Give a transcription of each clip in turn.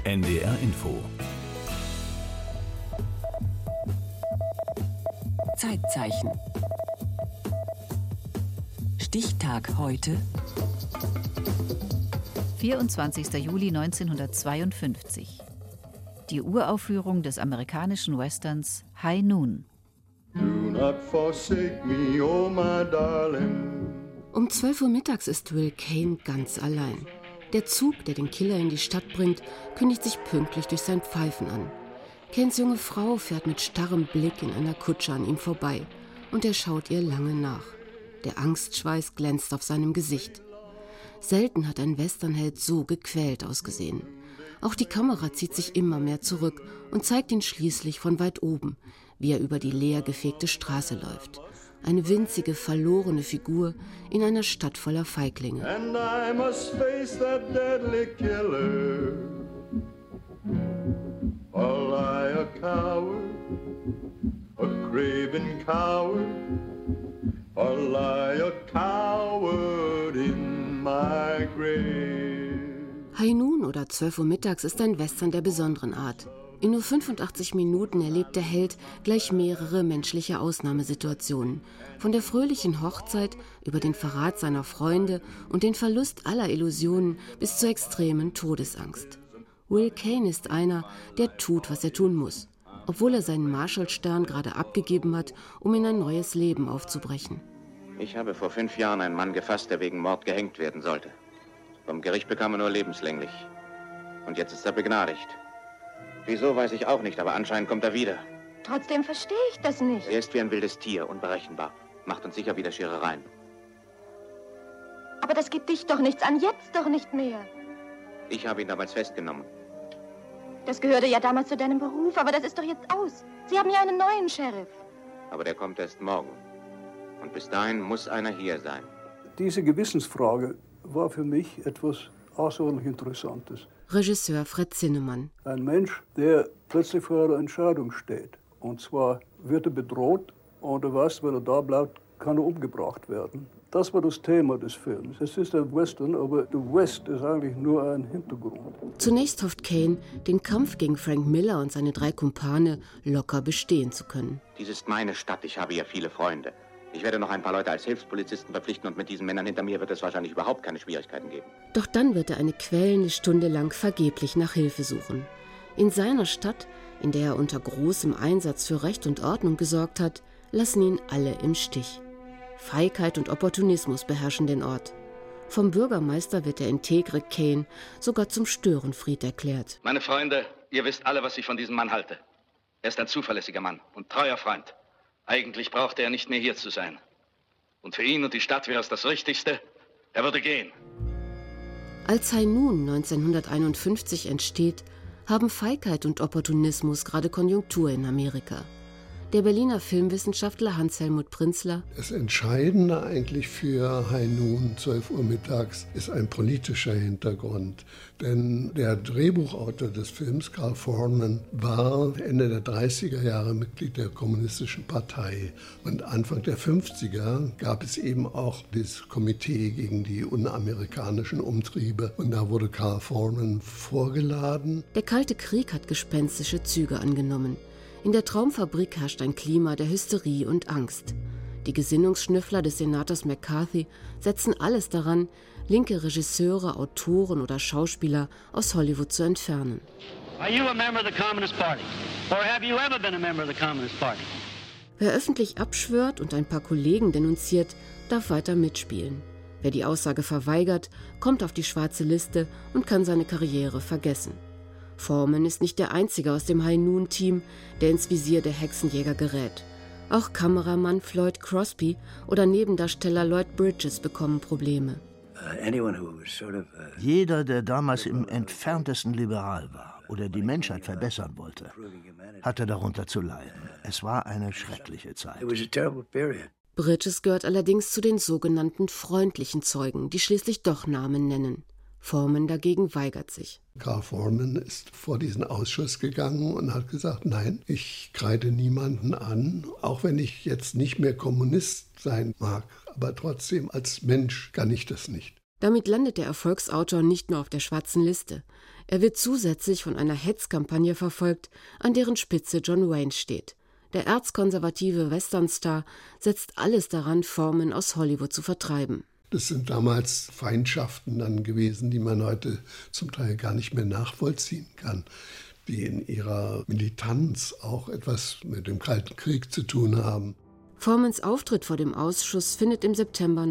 NDR Info. Zeitzeichen. Stichtag heute. 24. Juli 1952. Die Uraufführung des amerikanischen Westerns High Noon. Do not forsake me, oh my darling. Um 12 Uhr mittags ist Will Kane ganz allein. Der Zug, der den Killer in die Stadt bringt, kündigt sich pünktlich durch sein Pfeifen an. Kanes junge Frau fährt mit starrem Blick in einer Kutsche an ihm vorbei und er schaut ihr lange nach. Der Angstschweiß glänzt auf seinem Gesicht. Selten hat ein Westernheld so gequält ausgesehen. Auch die Kamera zieht sich immer mehr zurück und zeigt ihn schließlich von weit oben, wie er über die leer gefegte Straße läuft. Eine winzige, verlorene Figur in einer Stadt voller Feiglinge. And I must face that deadly killer. All I a coward, a craven coward. All I a coward in my grave. High Noon oder 12 Uhr mittags ist ein Western der besonderen Art. In nur 85 Minuten erlebt der Held gleich mehrere menschliche Ausnahmesituationen. Von der fröhlichen Hochzeit über den Verrat seiner Freunde und den Verlust aller Illusionen bis zur extremen Todesangst. Will Kane ist einer, der tut, was er tun muss, obwohl er seinen Marshallstern gerade abgegeben hat, um in ein neues Leben aufzubrechen. Ich habe vor 5 Jahren einen Mann gefasst, der wegen Mord gehängt werden sollte. Vom Gericht bekam er nur lebenslänglich. Und jetzt ist er begnadigt. Wieso, weiß ich auch nicht, aber anscheinend kommt er wieder. Trotzdem verstehe ich das nicht. Er ist wie ein wildes Tier, unberechenbar. Macht uns sicher wieder Scherereien. Aber das geht dich doch nichts an, jetzt doch nicht mehr. Ich habe ihn damals festgenommen. Das gehörte ja damals zu deinem Beruf, aber das ist doch jetzt aus. Sie haben ja einen neuen Sheriff. Aber der kommt erst morgen. Und bis dahin muss einer hier sein. Diese Gewissensfrage war für mich etwas außerordentlich Interessantes. Regisseur Fred Zinnemann. Ein Mensch, der plötzlich vor einer Entscheidung steht. Und zwar, wird er bedroht oder was, wenn er da bleibt, kann er umgebracht werden. Das war das Thema des Films. Es ist ein Western, aber der West ist eigentlich nur ein Hintergrund. Zunächst hofft Kane, den Kampf gegen Frank Miller und seine 3 Kumpane locker bestehen zu können. Dies ist meine Stadt, ich habe hier viele Freunde. Ich werde noch ein paar Leute als Hilfspolizisten verpflichten und mit diesen Männern hinter mir wird es wahrscheinlich überhaupt keine Schwierigkeiten geben. Doch dann wird er eine quälende Stunde lang vergeblich nach Hilfe suchen. In seiner Stadt, in der er unter großem Einsatz für Recht und Ordnung gesorgt hat, lassen ihn alle im Stich. Feigheit und Opportunismus beherrschen den Ort. Vom Bürgermeister wird der integre Kane sogar zum Störenfried erklärt. Meine Freunde, ihr wisst alle, was ich von diesem Mann halte. Er ist ein zuverlässiger Mann und treuer Freund. Eigentlich brauchte er nicht mehr hier zu sein. Und für ihn und die Stadt wäre es das Richtigste, er würde gehen. Als High Noon 1951 entsteht, haben Feigheit und Opportunismus gerade Konjunktur in Amerika. Der Berliner Filmwissenschaftler Hans-Helmut Prinzler. Das Entscheidende eigentlich für High Noon, 12 Uhr mittags, ist ein politischer Hintergrund. Denn der Drehbuchautor des Films, Carl Foreman, war Ende der 30er Jahre Mitglied der Kommunistischen Partei. Und Anfang der 50er gab es eben auch das Komitee gegen die unamerikanischen Umtriebe. Und da wurde Carl Foreman vorgeladen. Der Kalte Krieg hat gespenstische Züge angenommen. In der Traumfabrik herrscht ein Klima der Hysterie und Angst. Die Gesinnungsschnüffler des Senators McCarthy setzen alles daran, linke Regisseure, Autoren oder Schauspieler aus Hollywood zu entfernen. Are you a member of the Communist Party? Or have you ever been a member of the Communist Party? Wer öffentlich abschwört und ein paar Kollegen denunziert, darf weiter mitspielen. Wer die Aussage verweigert, kommt auf die schwarze Liste und kann seine Karriere vergessen. Foreman ist nicht der Einzige aus dem High Noon-Team, der ins Visier der Hexenjäger gerät. Auch Kameramann Floyd Crosby oder Nebendarsteller Lloyd Bridges bekommen Probleme. Jeder, der damals im entferntesten liberal war oder die Menschheit verbessern wollte, hatte darunter zu leiden. Es war eine schreckliche Zeit. Bridges gehört allerdings zu den sogenannten freundlichen Zeugen, die schließlich doch Namen nennen. Foreman dagegen weigert sich. Carl Foreman ist vor diesen Ausschuss gegangen und hat gesagt, nein, ich kreide niemanden an, auch wenn ich jetzt nicht mehr Kommunist sein mag, aber trotzdem als Mensch kann ich das nicht. Damit landet der Erfolgsautor nicht nur auf der schwarzen Liste. Er wird zusätzlich von einer Hetzkampagne verfolgt, an deren Spitze John Wayne steht. Der erzkonservative Westernstar setzt alles daran, Foreman aus Hollywood zu vertreiben. Das sind damals Feindschaften dann gewesen, die man heute zum Teil gar nicht mehr nachvollziehen kann, die in ihrer Militanz auch etwas mit dem Kalten Krieg zu tun haben. Foremans Auftritt vor dem Ausschuss findet im September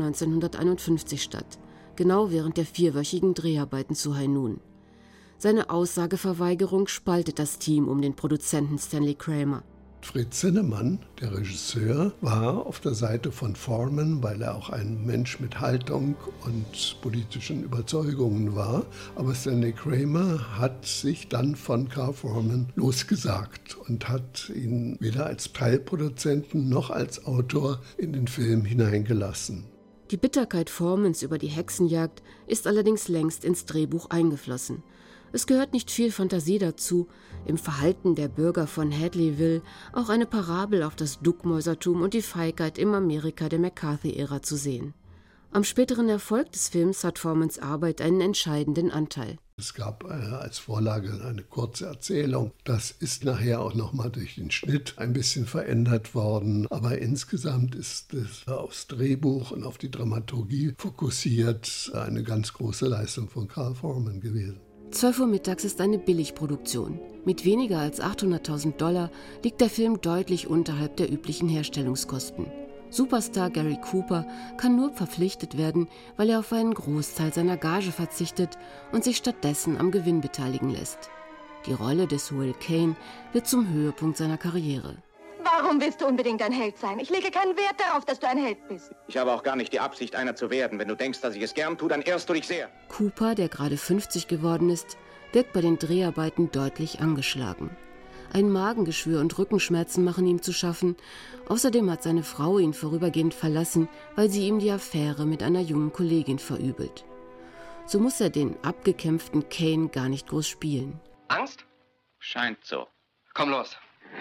1951 statt, genau während der 4-wöchigen Dreharbeiten zu High Noon. Seine Aussageverweigerung spaltet das Team um den Produzenten Stanley Kramer. Fred Zinnemann, der Regisseur, war auf der Seite von Foreman, weil er auch ein Mensch mit Haltung und politischen Überzeugungen war. Aber Stanley Kramer hat sich dann von Carl Foreman losgesagt und hat ihn weder als Teilproduzenten noch als Autor in den Film hineingelassen. Die Bitterkeit Foremans über die Hexenjagd ist allerdings längst ins Drehbuch eingeflossen. Es gehört nicht viel Fantasie dazu, im Verhalten der Bürger von Hadleyville auch eine Parabel auf das Duckmäusertum und die Feigheit im Amerika der McCarthy-Ära zu sehen. Am späteren Erfolg des Films hat Foremans Arbeit einen entscheidenden Anteil. Es gab als Vorlage eine kurze Erzählung. Das ist nachher auch nochmal durch den Schnitt ein bisschen verändert worden. Aber insgesamt ist es aufs Drehbuch und auf die Dramaturgie fokussiert eine ganz große Leistung von Carl Foreman gewesen. 12 Uhr mittags ist eine Billigproduktion. Mit weniger als $800.000 liegt der Film deutlich unterhalb der üblichen Herstellungskosten. Superstar Gary Cooper kann nur verpflichtet werden, weil er auf einen Großteil seiner Gage verzichtet und sich stattdessen am Gewinn beteiligen lässt. Die Rolle des Will Kane wird zum Höhepunkt seiner Karriere. Warum willst du unbedingt ein Held sein? Ich lege keinen Wert darauf, dass du ein Held bist. Ich habe auch gar nicht die Absicht, einer zu werden. Wenn du denkst, dass ich es gern tue, dann irrst du dich sehr. Cooper, der gerade 50 geworden ist, wirkt bei den Dreharbeiten deutlich angeschlagen. Ein Magengeschwür und Rückenschmerzen machen ihm zu schaffen. Außerdem hat seine Frau ihn vorübergehend verlassen, weil sie ihm die Affäre mit einer jungen Kollegin verübelt. So muss er den abgekämpften Kane gar nicht groß spielen. Angst? Scheint so. Komm los.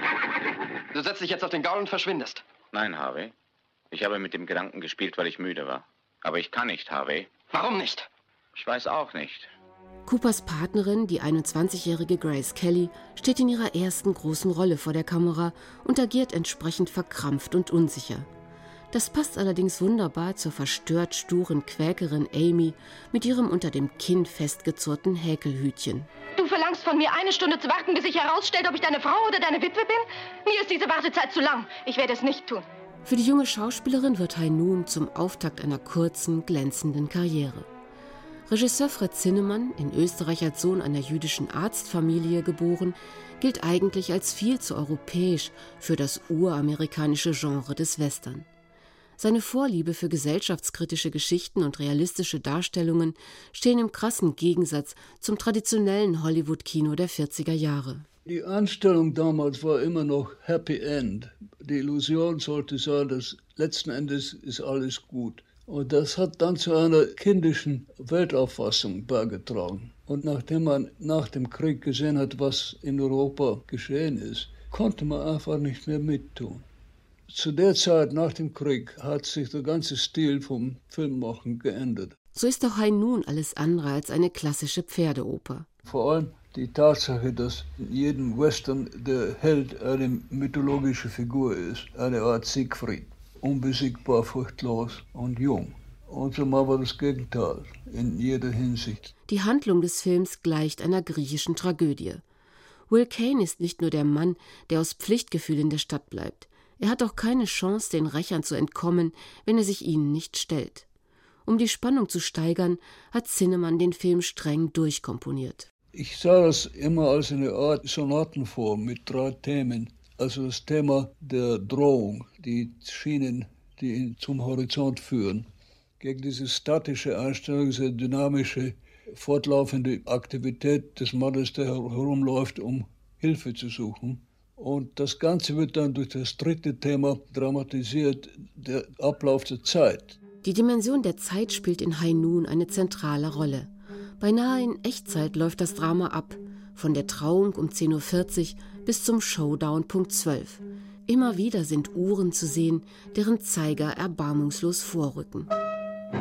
Du setzt dich jetzt auf den Gaul und verschwindest. Nein, Harvey. Ich habe mit dem Gedanken gespielt, weil ich müde war. Aber ich kann nicht, Harvey. Warum nicht? Ich weiß auch nicht. Coopers Partnerin, die 21-jährige Grace Kelly, steht in ihrer ersten großen Rolle vor der Kamera und agiert entsprechend verkrampft und unsicher. Das passt allerdings wunderbar zur verstört sturen Quäkerin Amy mit ihrem unter dem Kinn festgezurrten Häkelhütchen. Du verlangst von mir 1 Stunde zu warten, bis sich herausstellt, ob ich deine Frau oder deine Witwe bin? Mir ist diese Wartezeit zu lang. Ich werde es nicht tun. Für die junge Schauspielerin wird High Noon zum Auftakt einer kurzen, glänzenden Karriere. Regisseur Fred Zinnemann, in Österreich als Sohn einer jüdischen Arztfamilie geboren, gilt eigentlich als viel zu europäisch für das uramerikanische Genre des Western. Seine Vorliebe für gesellschaftskritische Geschichten und realistische Darstellungen stehen im krassen Gegensatz zum traditionellen Hollywood-Kino der 40er Jahre. Die Einstellung damals war immer noch Happy End. Die Illusion sollte sein, dass letzten Endes ist alles gut. Und das hat dann zu einer kindischen Weltauffassung beigetragen. Und nachdem man nach dem Krieg gesehen hat, was in Europa geschehen ist, konnte man einfach nicht mehr mittun. Zu der Zeit nach dem Krieg hat sich der ganze Stil vom Filmmachen geändert. So ist auch High Noon alles andere als eine klassische Pferdeoper. Vor allem die Tatsache, dass in jedem Western der Held eine mythologische Figur ist, eine Art Siegfried. Unbesiegbar, furchtlos und jung. Und so mal war das Gegenteil in jeder Hinsicht. Die Handlung des Films gleicht einer griechischen Tragödie. Will Kane ist nicht nur der Mann, der aus Pflichtgefühl in der Stadt bleibt. Er hat auch keine Chance, den Rächern zu entkommen, wenn er sich ihnen nicht stellt. Um die Spannung zu steigern, hat Zinnemann den Film streng durchkomponiert. Ich sah das immer als eine Art Sonatenform mit 3 Themen. Also das Thema der Drohung, die Schienen, die ihn zum Horizont führen. Gegen diese statische Einstellung, diese dynamische, fortlaufende Aktivität des Mannes, der herumläuft, um Hilfe zu suchen. Und das Ganze wird dann durch das 3. Thema dramatisiert, der Ablauf der Zeit. Die Dimension der Zeit spielt in High Noon eine zentrale Rolle. Beinahe in Echtzeit läuft das Drama ab, von der Trauung um 10:40 Uhr bis zum Showdown Punkt 12. Immer wieder sind Uhren zu sehen, deren Zeiger erbarmungslos vorrücken.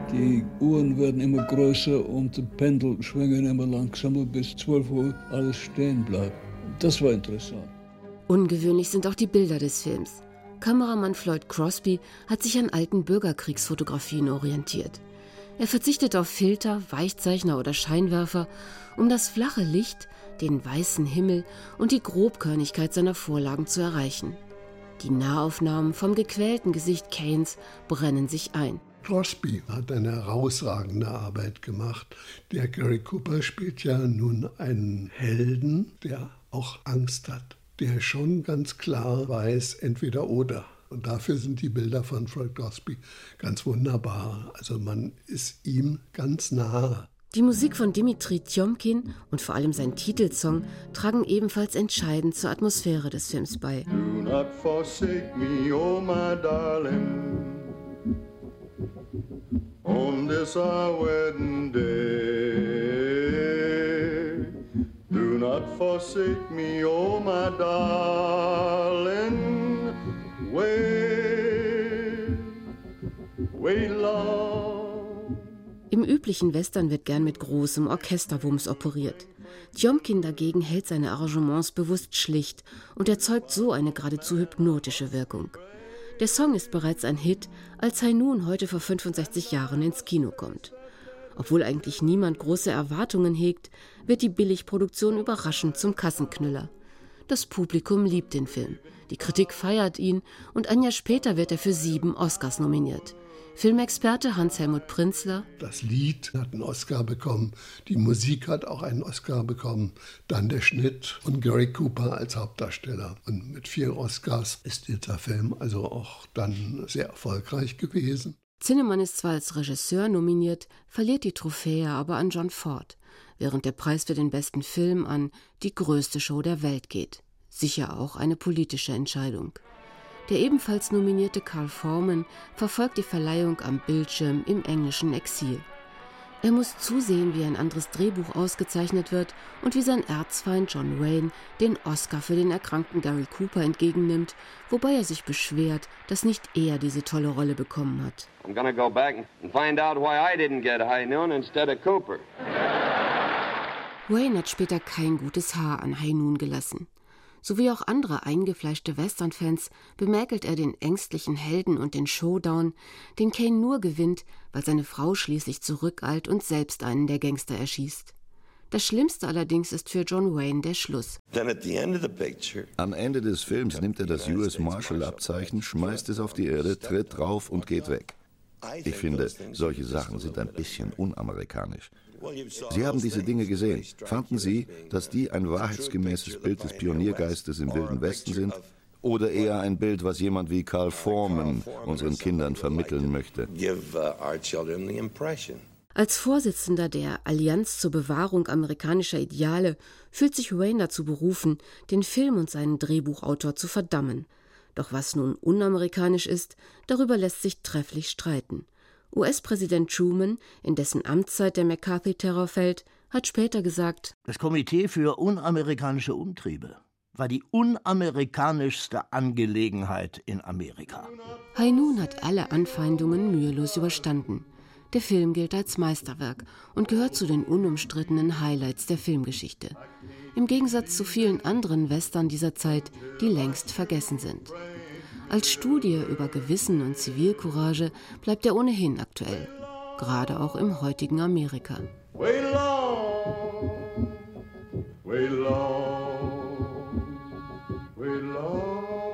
Die Uhren werden immer größer und die Pendel schwingen immer langsamer, bis 12 Uhr alles stehen bleibt. Das war interessant. Ungewöhnlich sind auch die Bilder des Films. Kameramann Floyd Crosby hat sich an alten Bürgerkriegsfotografien orientiert. Er verzichtet auf Filter, Weichzeichner oder Scheinwerfer, um das flache Licht, den weißen Himmel und die Grobkörnigkeit seiner Vorlagen zu erreichen. Die Nahaufnahmen vom gequälten Gesicht Kanes brennen sich ein. Crosby hat eine herausragende Arbeit gemacht. Der Gary Cooper spielt ja nun einen Helden, der auch Angst hat, der schon ganz klar weiß, entweder oder. Und dafür sind die Bilder von Floyd Crosby ganz wunderbar. Also man ist ihm ganz nahe. Die Musik von Dimitri Tjomkin und vor allem sein Titelsong tragen ebenfalls entscheidend zur Atmosphäre des Films bei. Do not forsake me, oh my darling, on this our wedding day. Do not forsake me, oh my darling, wait long. Im üblichen Western wird gern mit großem Orchesterwumms operiert. Tjomkin dagegen hält seine Arrangements bewusst schlicht und erzeugt so eine geradezu hypnotische Wirkung. Der Song ist bereits ein Hit, als High Noon heute vor 65 Jahren ins Kino kommt. Obwohl eigentlich niemand große Erwartungen hegt, wird die Billigproduktion überraschend zum Kassenknüller. Das Publikum liebt den Film, die Kritik feiert ihn und ein Jahr später wird er für 7 Oscars nominiert. Filmexperte Hans-Helmut Prinzler: Das Lied hat einen Oscar bekommen, die Musik hat auch einen Oscar bekommen, dann der Schnitt und Gary Cooper als Hauptdarsteller. Und mit 4 Oscars ist dieser Film also auch dann sehr erfolgreich gewesen. Zinnemann ist zwar als Regisseur nominiert, verliert die Trophäe aber an John Ford, während der Preis für den besten Film an Die größte Show der Welt geht. Sicher auch eine politische Entscheidung. Der ebenfalls nominierte Carl Foreman verfolgt die Verleihung am Bildschirm im englischen Exil. Er muss zusehen, wie ein anderes Drehbuch ausgezeichnet wird und wie sein Erzfeind John Wayne den Oscar für den erkrankten Gary Cooper entgegennimmt, wobei er sich beschwert, dass nicht er diese tolle Rolle bekommen hat. I'm gonna go back and find out why I didn't get High Noon instead of Cooper. Wayne hat später kein gutes Haar an High Noon gelassen. So wie auch andere eingefleischte Western-Fans bemäkelt er den ängstlichen Helden und den Showdown, den Kane nur gewinnt, weil seine Frau schließlich zurückeilt und selbst einen der Gangster erschießt. Das Schlimmste allerdings ist für John Wayne der Schluss. Am Ende des Films nimmt er das US Marshal-Abzeichen, schmeißt es auf die Erde, tritt drauf und geht weg. Ich finde, solche Sachen sind ein bisschen unamerikanisch. Sie haben diese Dinge gesehen. Fanden Sie, dass die ein wahrheitsgemäßes Bild des Pioniergeistes im Wilden Westen sind? Oder eher ein Bild, was jemand wie Carl Foreman unseren Kindern vermitteln möchte? Als Vorsitzender der Allianz zur Bewahrung amerikanischer Ideale fühlt sich Wayne dazu berufen, den Film und seinen Drehbuchautor zu verdammen. Doch was nun unamerikanisch ist, darüber lässt sich trefflich streiten. US-Präsident Truman, in dessen Amtszeit der McCarthy-Terror fällt, hat später gesagt: Das Komitee für unamerikanische Umtriebe war die unamerikanischste Angelegenheit in Amerika. High Noon hat alle Anfeindungen mühelos überstanden. Der Film gilt als Meisterwerk und gehört zu den unumstrittenen Highlights der Filmgeschichte. Im Gegensatz zu vielen anderen Western dieser Zeit, die längst vergessen sind. Als Studie über Gewissen und Zivilcourage bleibt er ohnehin aktuell, gerade auch im heutigen Amerika. Wait long, wait long, wait long.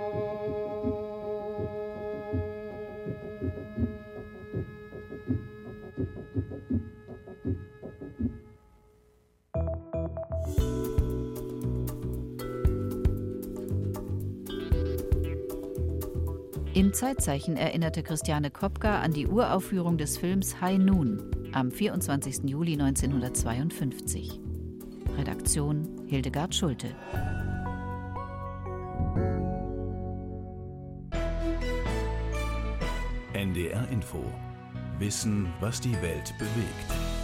Im Zeitzeichen erinnerte Christiane Kopka an die Uraufführung des Films High Noon am 24. Juli 1952. Redaktion Hildegard Schulte. NDR Info. Wissen, was die Welt bewegt.